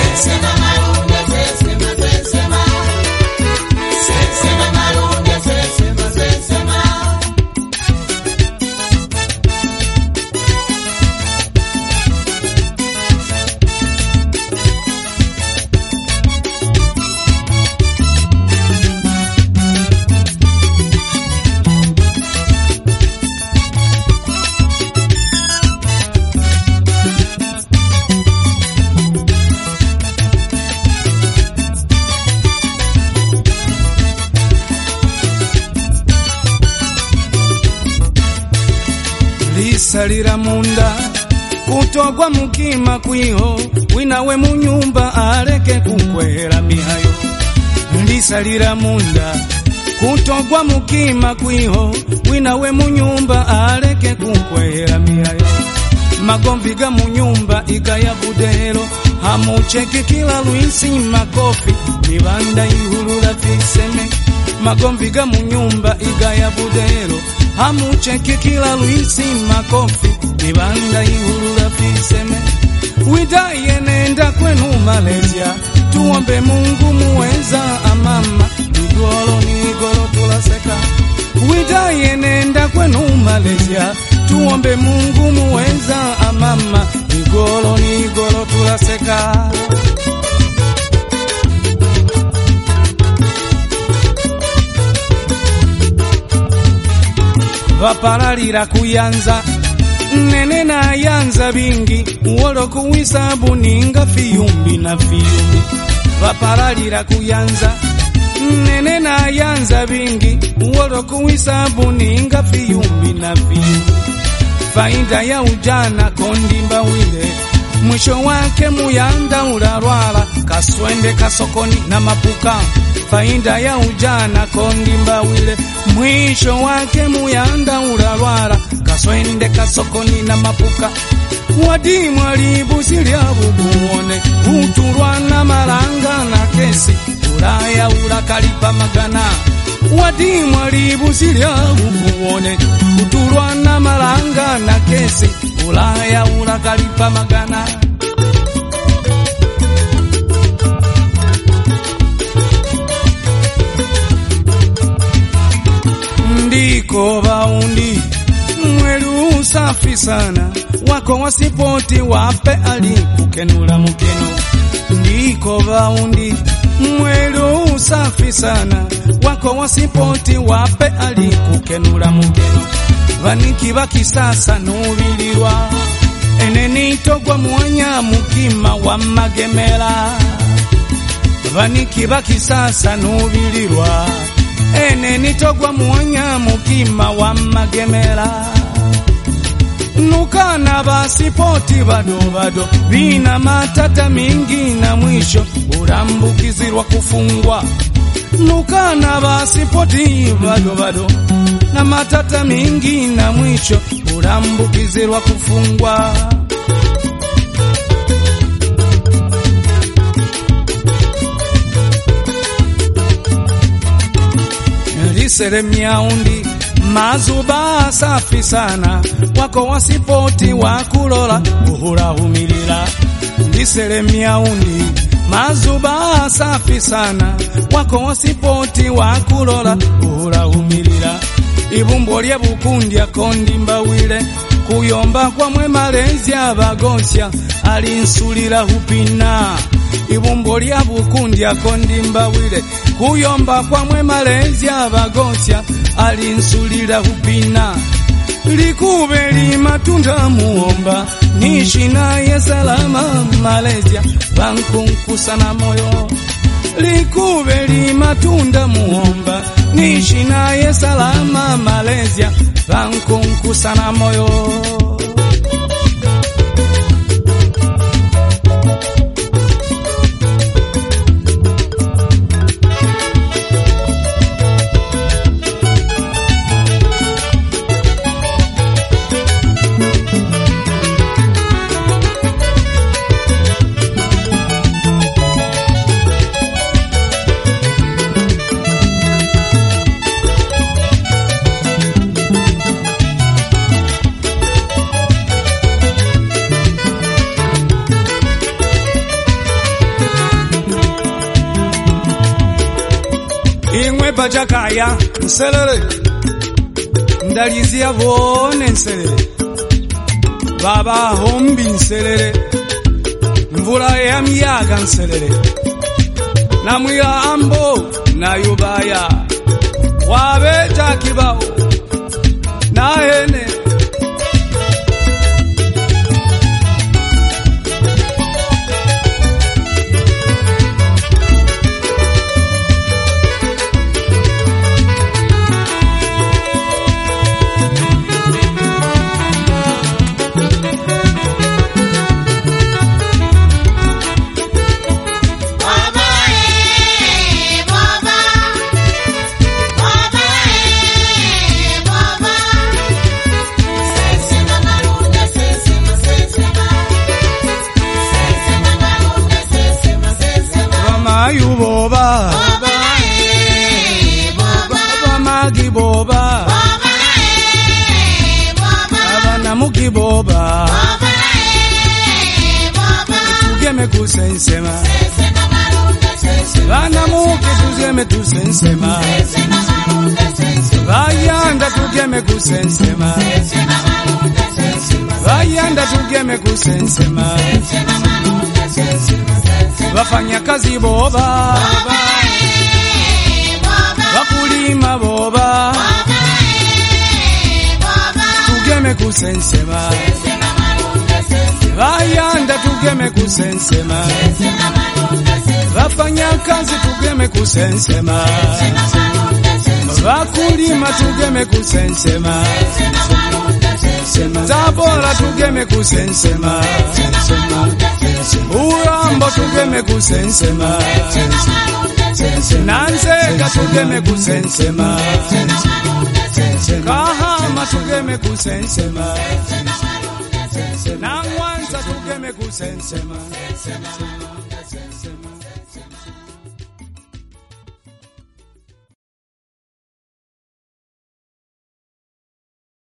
Salira munda kutogwa mukima kwiho winawe munyumba aleke kukwera mihayo. Ndisalira munda kutogwa mukima kwiho winawe munyumba aleke kukwera mihayo. Magomviga munyumba igaya budero hamucheke kila luisi makofi nibanda ihulula fiseme. Magomviga munyumba igaya budero hamucheke kila luisi makofi nibanda ihulula fiseme. Widaye nenda kwenu Malaysia tuombe Mungu muweza amama nigolo tulaseka. Widaye nenda kwenu Malaysia tuombe Mungu muweza amama nigolo tulaseka. Vaparalira kuyanza nene na yanza bingi uolo kuwisabu ninga fiyumbi na fiyumbi. Vaparalira kuyanza nene na yanza bingi uolo kuwisabu ninga fiyumbi na fiyumbi. Faida ya ujana kondimba wile mwisho wake muyanda ularwala kaswende kasokoni na mapuka. Faida ya ujana kondimba wile mwisho wake muyanda ularwala kaswende kasokoni na mapuka. Wadimu alibusilia bubuone uturwa na maranga na kesi ulaya ulakalipa magana. Wadimu alibusilia bubuone uturwa na maranga na kesi ulaya ulakalipa magana. Ndiko baundi mwelu safi sana wako wasipoti wape alikukenula mukeno. Ndiko baundi mwelu safi sana wako wasipoti wape alikukenula mukeno. Vaniki bakisasa nubilirwa eneni togwa mwanya mukima wa magemela. Vaniki bakisasa nubilirwa eneni togwa mwanya mukima wa magemela. Nukana basipoti bado bina matata mingi na mwisho urambukizirwa kufungwa. Nukana basipoti bado na matata mingi na mwisho urambukizirwa kufungwa. Lisere miaundi mazuba safi sana wako wasipoti wakulola uhura humilila. Lisere miaundi mazuba safi sana wako wasipoti wakulola uhura humilila. Ibumbo lya bukundya kondimba wile kuyomba kwa mwe Malaysia bagosya alinsulira hupina. Ibumbo lya bukundya kondimba wile kuyomba kwa mwe Malaysia bagosya alinsulira hupina. Likube li matunda muomba nishi naye salama Malaysia bankunkusa na moyo. Likube li matunda muomba nishi naye salama Malaysia bankunkusa na moyo. Pachakaya nselele ndalizia vone nselele baba hombi nselele mvula ya miyaga nselele namwila ambo na yubaya wabeja kibao na hene Boba, Boba, Magi Boba, Boba, Muki Boba, Tugeme kusensema, Vana Muki tugeme tusensema, Vayanda tugeme kusensema, Vayanda tugeme kusensema. Wafanya kazi boba, wakulima boba, tugeme kusensema, vayanda tugeme kusensema, wafanya kazi tugeme kusensema, wakulima tugeme kusensema, Tabora tugeme kusensema, Urambo tugeme kusensema, Nanzega tugeme kusensema, Kahama tugeme kusensema, Nangwanza tugeme kusensema.